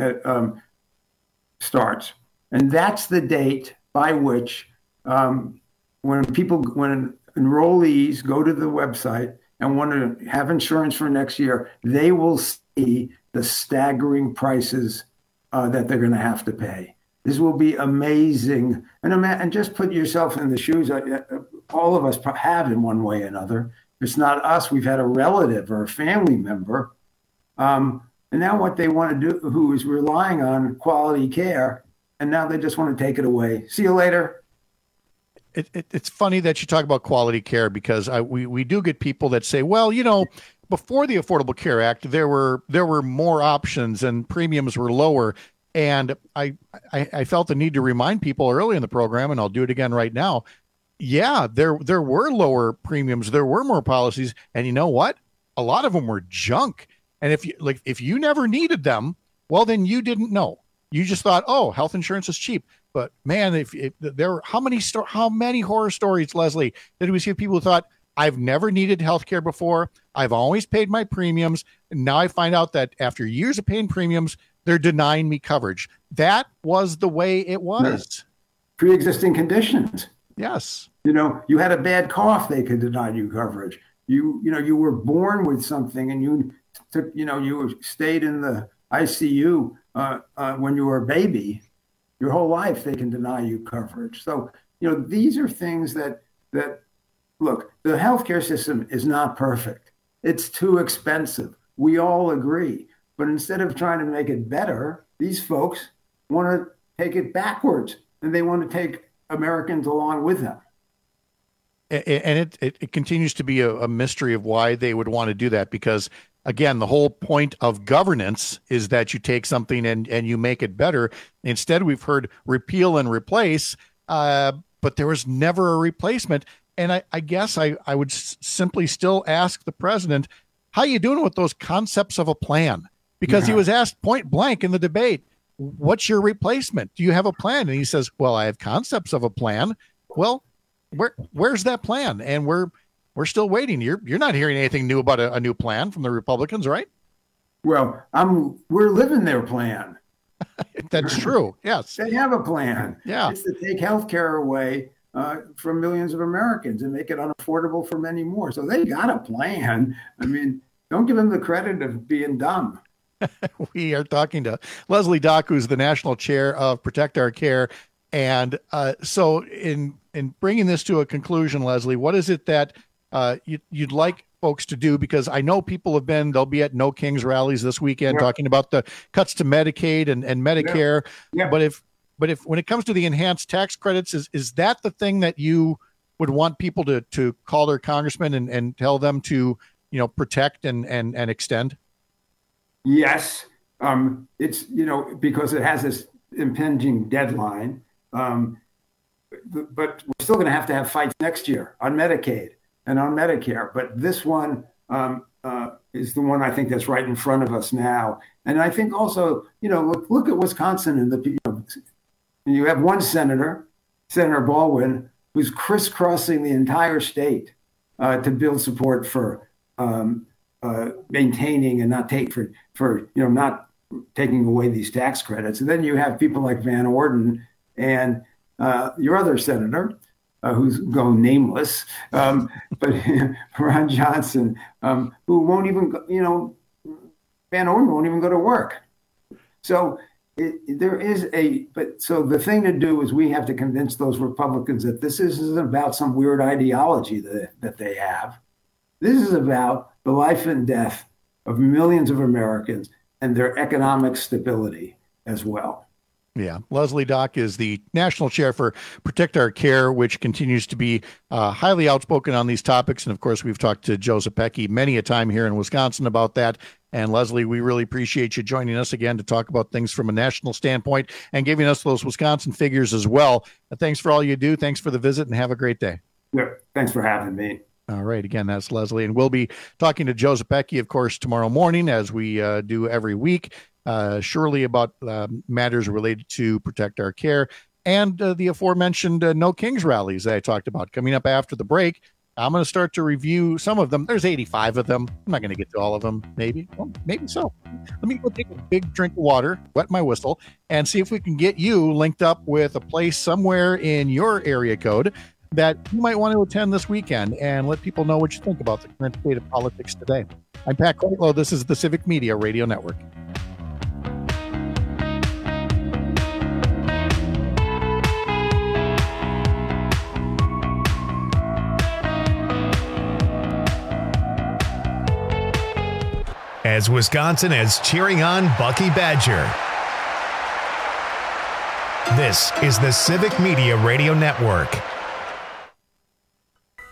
starts. And that's the date by which when enrollees go to the website and want to have insurance for next year, they will see the staggering prices that they're going to have to pay. This will be amazing. And just put yourself in the shoes. All of us have in one way or another. If it's not us, we've had a relative or a family member. And now what they want to do, who is relying on quality care, and now they just want to take it away. See you later. It's funny that you talk about quality care because we do get people that say, well, before the Affordable Care Act, there were more options and premiums were lower. And I felt the need to remind people early in the program, and I'll do it again right now. Yeah, there were lower premiums, there were more policies, and you know what? A lot of them were junk. And if you never needed them, well, then you didn't know. You just thought, oh, health insurance is cheap. But man, if there, how many horror stories, Leslie, did we see people who thought, I've never needed health care before. I've always paid my premiums. And now I find out that after years of paying premiums, they're denying me coverage. That was the way it was. Pre-existing conditions. Yes. You had a bad cough, they could deny you coverage. You were born with something and you stayed in the ICU when you were a baby. Your whole life, they can deny you coverage. So, these are things that look, the healthcare system is not perfect. It's too expensive. We all agree. But instead of trying to make it better, these folks want to take it backwards, and they want to take Americans along with them. And it continues to be a mystery of why they would want to do that, because, again, the whole point of governance is that you take something and you make it better. Instead, we've heard repeal and replace, but there was never a replacement. And I guess I would simply still ask the president, how you doing with those concepts of a plan? Because he was asked point blank in the debate, what's your replacement? Do you have a plan? And he says, well, I have concepts of a plan. Well, where's that plan? And we're still waiting. You're not hearing anything new about a new plan from the Republicans, right? Well, we're living their plan. That's true. Yes. They have a plan. Yeah. It's to take health care away from millions of Americans and make it unaffordable for many more. So they got a plan. I mean, don't give them the credit of being dumb. We are talking to Leslie Dock, who's the national chair of Protect Our Care. And so in bringing this to a conclusion, Leslie, what is it that you'd like folks to do? Because I know people they'll be at No Kings rallies this weekend talking about the cuts to Medicaid and Medicare. Yeah. But if when it comes to the enhanced tax credits, is that the thing that you would want people to call their congressman and tell them to, protect and extend? Yes. It's, because it has this impinging deadline. But we're still going to have fights next year on Medicaid and on Medicare. But this one is the one I think that's right in front of us now. And I think also, look at Wisconsin and you have one senator, Senator Baldwin, who's crisscrossing the entire state to build support for maintaining and not not taking away these tax credits. And then you have people like Van Orden and your other senator, who's going nameless, but Ron Johnson, who won't even, Van Orden won't even go to work. So so the thing to do is we have to convince those Republicans that this isn't about some weird ideology that they have. This is about the life and death of millions of Americans and their economic stability as well. Yeah. Leslie Dock is the national chair for Protect Our Care, which continues to be highly outspoken on these topics. And of course, we've talked to Joe Zepecki many a time here in Wisconsin about that. And Leslie, we really appreciate you joining us again to talk about things from a national standpoint and giving us those Wisconsin figures as well. Thanks for all you do. Thanks for the visit and have a great day. Yeah. Thanks for having me. All right. Again, that's Leslie. And we'll be talking to Joe Zepecki, of course, tomorrow morning, as we do every week. Surely about matters related to Protect Our Care and the aforementioned No Kings rallies that I talked about. Coming up after the break, I'm going to start to review some of them. There's 85 of them. I'm not going to get to all of them. Maybe. Well, maybe so. Let me go take a big drink of water, wet my whistle, and see if we can get you linked up with a place somewhere in your area code that you might want to attend this weekend, and let people know what you think about the current state of politics today. I'm Pat Coitlow. This is the Civic Media Radio Network. As Wisconsin is cheering on Bucky Badger. This is the Civic Media Radio Network.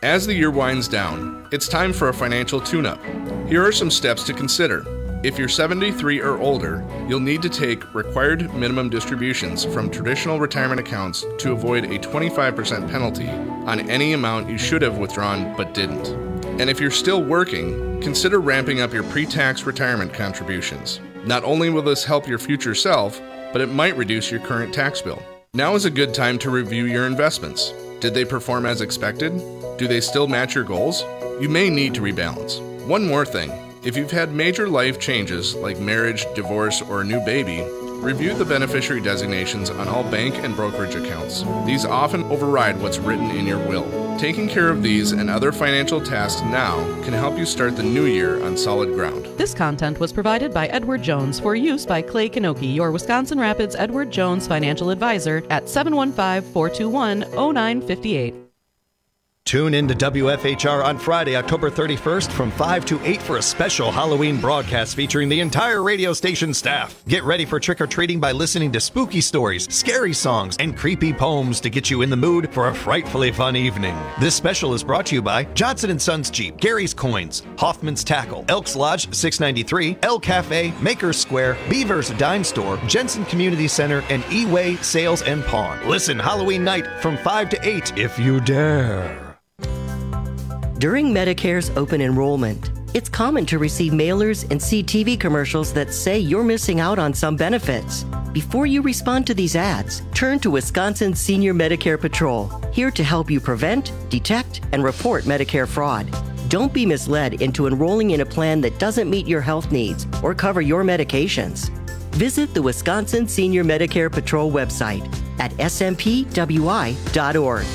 As the year winds down, it's time for a financial tune-up. Here are some steps to consider. If you're 73 or older, you'll need to take required minimum distributions from traditional retirement accounts to avoid a 25% penalty on any amount you should have withdrawn but didn't. And if you're still working, consider ramping up your pre-tax retirement contributions. Not only will this help your future self, but it might reduce your current tax bill. Now is a good time to review your investments. Did they perform as expected? Do they still match your goals? You may need to rebalance. One more thing. If you've had major life changes like marriage, divorce, or a new baby, review the beneficiary designations on all bank and brokerage accounts. These often override what's written in your will. Taking care of these and other financial tasks now can help you start the new year on solid ground. This content was provided by Edward Jones for use by Clay Kanoki, your Wisconsin Rapids Edward Jones financial advisor at 715-421-0958. Tune in to WFHR on Friday, October 31st from 5 to 8 for a special Halloween broadcast featuring the entire radio station staff. Get ready for trick-or-treating by listening to spooky stories, scary songs, and creepy poems to get you in the mood for a frightfully fun evening. This special is brought to you by Johnson & Sons Jeep, Gary's Coins, Hoffman's Tackle, Elks Lodge 693, El Cafe, Maker's Square, Beaver's Dime Store, Jensen Community Center, and E-Way Sales and Pawn. Listen Halloween night from 5 to 8 if you dare. During Medicare's open enrollment, it's common to receive mailers and see TV commercials that say you're missing out on some benefits. Before you respond to these ads, turn to Wisconsin Senior Medicare Patrol, here to help you prevent, detect, and report Medicare fraud. Don't be misled into enrolling in a plan that doesn't meet your health needs or cover your medications. Visit the Wisconsin Senior Medicare Patrol website at smpwi.org.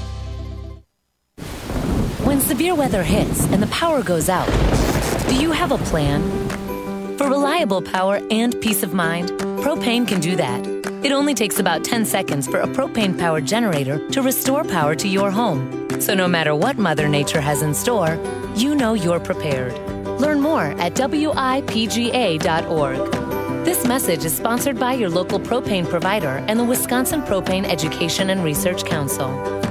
When severe weather hits and the power goes out, do you have a plan? For reliable power and peace of mind, Propane can do that. It only takes about 10 seconds for a propane-powered generator to restore power to your home. So no matter what Mother Nature has in store, you know you're prepared. Learn more at WIPGA.org. This message is sponsored by your local propane provider and the Wisconsin Propane Education and Research Council.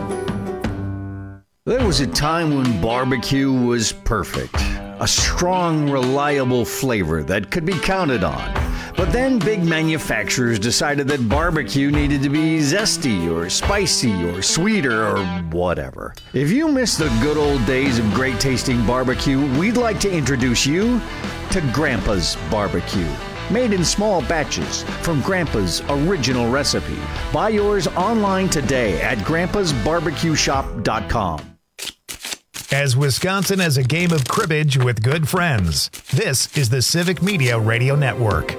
There was a time when barbecue was perfect. A strong, reliable flavor that could be counted on. But then big manufacturers decided that barbecue needed to be zesty or spicy or sweeter or whatever. If you miss the good old days of great tasting barbecue, we'd like to introduce you to Grandpa's Barbecue. Made in small batches from Grandpa's original recipe. Buy yours online today at grandpasbarbecueshop.com. As Wisconsin has a game of cribbage with good friends, this is the Civic Media Radio Network.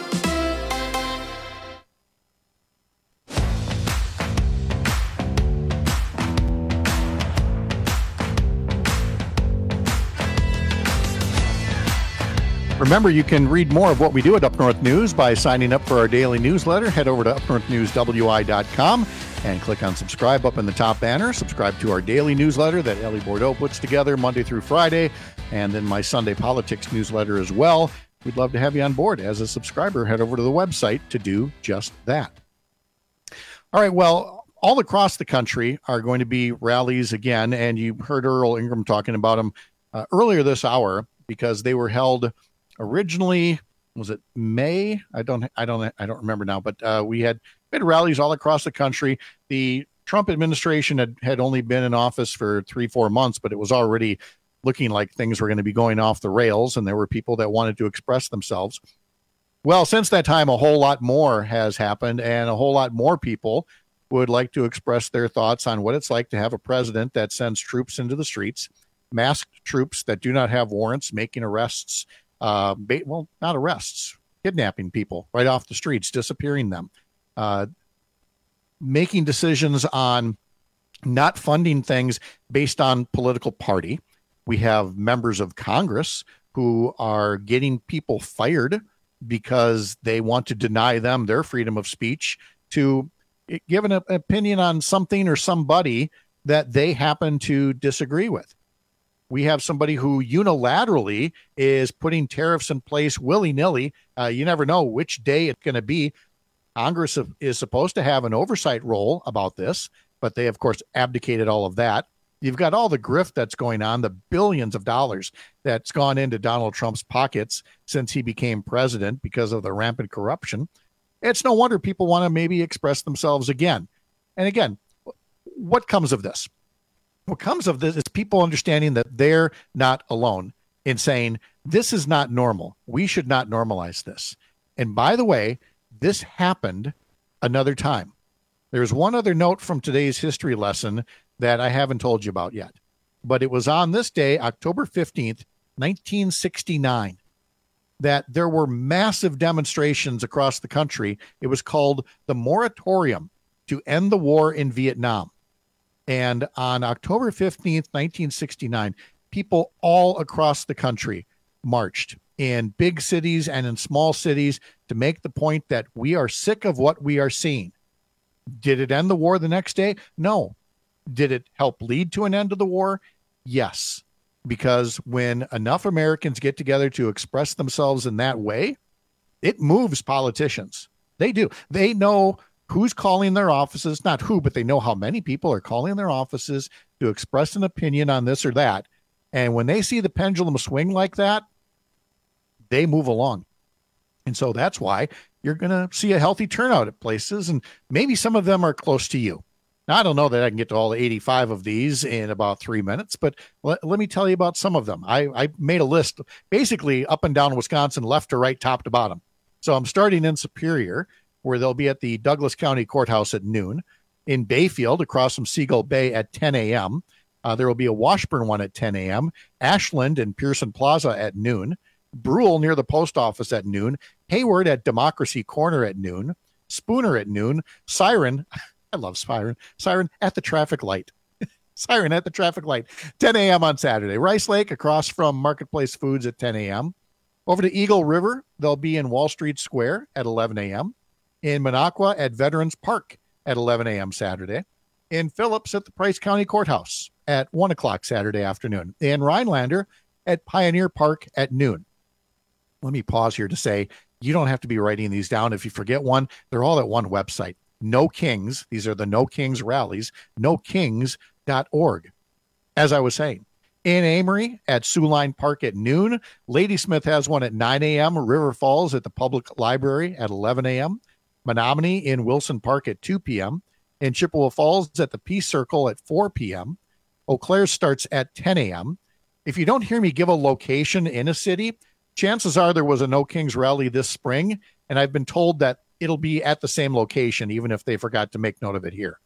Remember, you can read more of what we do at Up North News by signing up for our daily newsletter. Head over to upnorthnewswi.com and click on subscribe up in the top banner. Subscribe to our daily newsletter that Ellie Bordeaux puts together Monday through Friday, and then my Sunday Politics newsletter as well. We'd love to have you on board as a subscriber. Head over to the website to do just that. All right, well, all across the country are going to be rallies again, and you heard Earl Ingram talking about them earlier this hour because they were held originally. Was it May? I don't remember now, but we had rallies all across the country. The Trump administration had only been in office for 3-4 months, but it was already looking like things were going to be going off the rails, and there were people that wanted to express themselves. Well, since that time, a whole lot more has happened, and a whole lot more people would like to express their thoughts on what it's like to have a president that sends troops into the streets, masked troops that do not have warrants, making arrests, well, not arrests, kidnapping people right off the streets, disappearing them, making decisions on not funding things based on political party. We have members of Congress who are getting people fired because they want to deny them their freedom of speech to give an opinion on something or somebody that they happen to disagree with. We have somebody who unilaterally is putting tariffs in place willy-nilly. You never know which day it's going to be. Congress is supposed to have an oversight role about this, but they, of course, abdicated all of that. You've got all the grift that's going on, the billions of dollars that's gone into Donald Trump's pockets since he became president because of the rampant corruption. It's no wonder people want to maybe express themselves again. And again, what comes of this? What comes of this is people understanding that they're not alone in saying, this is not normal. We should not normalize this. And by the way, this happened another time. There's one other note from today's history lesson that I haven't told you about yet. But it was on this day, October 15th, 1969, that there were massive demonstrations across the country. It was called the Moratorium to End the War in Vietnam. And on October 15th, 1969, people all across the country marched in big cities and in small cities to make the point that we are sick of what we are seeing. Did it end the war the next day? No. Did it help lead to an end of the war? Yes. Because when enough Americans get together to express themselves in that way, it moves politicians. They do. They know who's calling their offices, not who, but they know how many people are calling their offices to express an opinion on this or that. And when they see the pendulum swing like that, they move along. And so that's why you're going to see a healthy turnout at places, and maybe some of them are close to you. Now, I don't know that I can get to all 85 of these in about 3 minutes, but let me tell you about some of them. I made a list basically up and down Wisconsin, left to right, top to bottom. So I'm starting in Superior, where they'll be at the Douglas County Courthouse at noon. In Bayfield, across from Seagull Bay at 10 a.m. There will be a Washburn one at 10 a.m., Ashland and Pearson Plaza at noon, Brule near the post office at noon, Hayward at Democracy Corner at noon, Spooner at noon, Siren, I love Siren at the traffic light. Siren at the traffic light, 10 a.m. on Saturday. Rice Lake across from Marketplace Foods at 10 a.m. Over to Eagle River, they'll be in Wall Street Square at 11 a.m. In Minocqua at Veterans Park at 11 a.m. Saturday. In Phillips at the Price County Courthouse at 1 o'clock Saturday afternoon. In Rhinelander at Pioneer Park at noon. Let me pause here to say, you don't have to be writing these down. If you forget one, they're all at one website. No Kings. These are the No Kings rallies. NoKings.org. As I was saying, in Amory at Sioux Line Park at noon. Ladysmith has one at 9 a.m. River Falls at the Public Library at 11 a.m. Menominee in Wilson Park at 2 p.m. In Chippewa Falls at the Peace Circle at 4 p.m. Eau Claire starts at 10 a.m. If you don't hear me give a location in a city, chances are there was a No Kings rally this spring, and I've been told that it'll be at the same location, even if they forgot to make note of it here.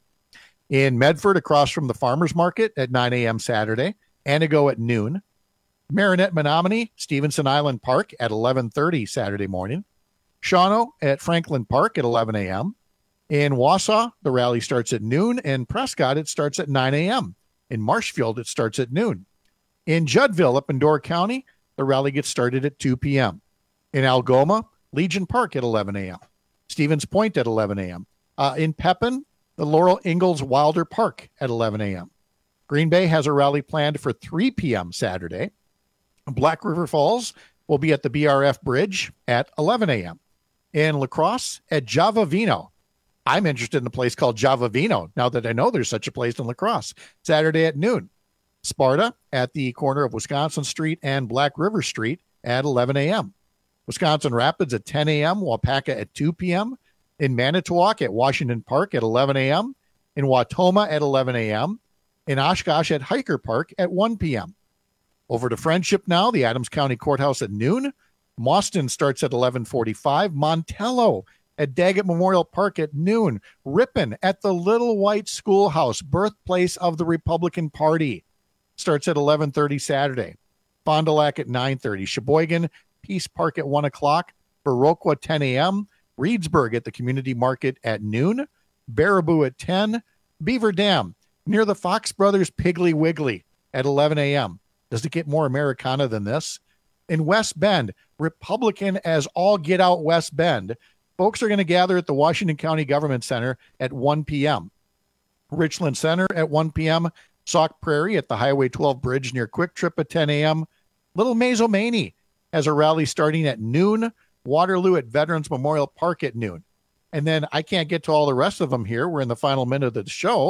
In Medford, across from the Farmers Market at 9 a.m. Saturday, Antigo at noon. Marinette, Menominee, Stevenson Island Park at 11:30 Saturday morning. Shawano at Franklin Park at 11 a.m. In Wausau, the rally starts at noon. In Prescott, it starts at 9 a.m. In Marshfield, it starts at noon. In Juddville, up in Door County, the rally gets started at 2 p.m. In Algoma, Legion Park at 11 a.m. Stevens Point at 11 a.m. In Pepin, the Laurel Ingalls Wilder Park at 11 a.m. Green Bay has a rally planned for 3 p.m. Saturday. Black River Falls will be at the BRF Bridge at 11 a.m. In La Crosse at Java Vino. I'm interested in a place called Java Vino now that I know there's such a place in La Crosse. Saturday at noon. Sparta at the corner of Wisconsin Street and Black River Street at 11 a.m. Wisconsin Rapids at 10 a.m. Waupaca at 2 p.m. In Manitowoc at Washington Park at 11 a.m. In Wautoma at 11 a.m. In Oshkosh at Hiker Park at 1 p.m. Over to Friendship now, the Adams County Courthouse at noon. Mauston starts at 11:45. Montello at Daggett Memorial Park at noon. Ripon at the Little White Schoolhouse, birthplace of the Republican Party, starts at 11:30 Saturday. Fond du Lac at 9:30. Sheboygan, Peace Park at 1 o'clock. Viroqua, 10 a.m. Reedsburg at the Community Market at noon. Baraboo at 10. Beaver Dam, near the Fox Brothers Piggly Wiggly at 11 a.m. Does it get more Americana than this? In West Bend, Republican as all get out West Bend, folks are going to gather at the Washington County Government Center at 1 p.m. Richland Center at 1 p.m. Sauk Prairie at the Highway 12 Bridge near Quick Trip at 10 a.m. Little Mazomaney has a rally starting at noon. Waterloo at Veterans Memorial Park at noon. And then I can't get to all the rest of them here. We're in the final minute of the show.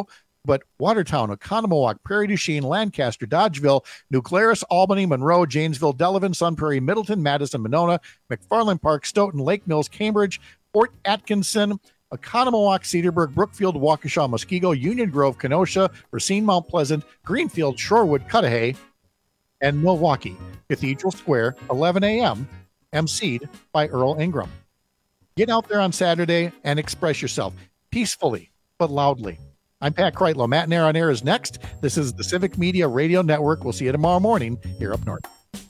but Watertown, Oconomowoc, Prairie du Chien, Lancaster, Dodgeville, New Glarus, Albany, Monroe, Janesville, Delavan, Sun Prairie, Middleton, Madison, Monona, McFarland Park, Stoughton, Lake Mills, Cambridge, Fort Atkinson, Oconomowoc, Cedarburg, Brookfield, Waukesha, Muskego, Union Grove, Kenosha, Racine, Mount Pleasant, Greenfield, Shorewood, Cudahy, and Milwaukee. Cathedral Square, 11 a.m., emceed by Earl Ingram. Get out there on Saturday and express yourself peacefully but loudly. I'm Pat Kreitlow. Matt and Air on Air is next. This is the Civic Media Radio Network. We'll see you tomorrow morning here up north.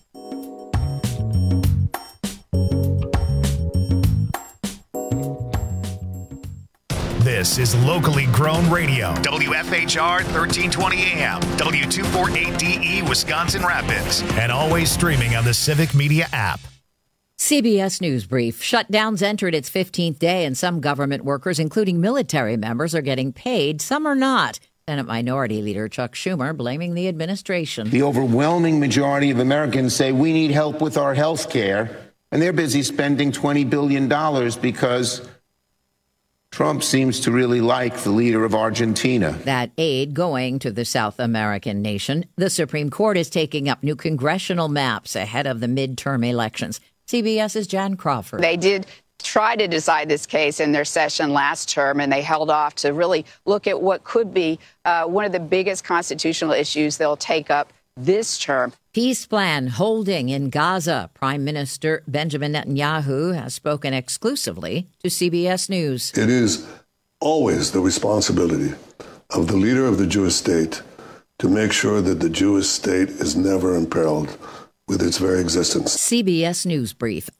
This is locally grown radio. WFHR 1320 AM, W248DE Wisconsin Rapids, and always streaming on the Civic Media app. CBS News Brief. Shutdowns entered its 15th day, and some government workers, including military members, are getting paid. Some are not. Senate Minority Leader Chuck Schumer blaming the administration. The overwhelming majority of Americans say we need help with our health care, and they're busy spending $20 billion because Trump seems to really like the leader of Argentina. That aid going to the South American nation. The Supreme Court is taking up new congressional maps ahead of the midterm elections. CBS's Jan Crawford. They did try to decide this case in their session last term, and they held off to really look at what could be one of the biggest constitutional issues they'll take up this term. Peace plan holding in Gaza. Prime Minister Benjamin Netanyahu has spoken exclusively to CBS News. It is always the responsibility of the leader of the Jewish state to make sure that the Jewish state is never imperiled with its very existence. CBS News Brief.